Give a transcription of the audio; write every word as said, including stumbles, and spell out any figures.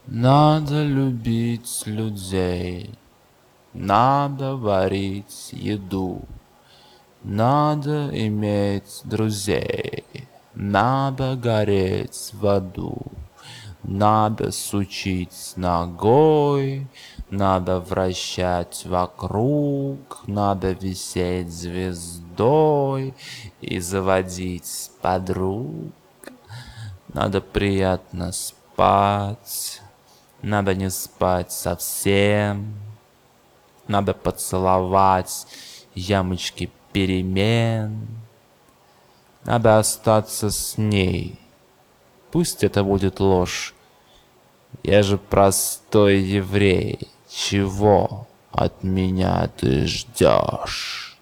Надо любить людей, надо варить еду, надо иметь друзей, надо гореть в аду, надо сучить ногой, надо вращать вокруг, надо висеть звездой и заводить подруг. Надо приятно спать, надо не спать совсем, надо поцеловать ямочки перемен, надо остаться с ней. Пусть это будет ложь, я же простой еврей. Чего от меня ты ждешь?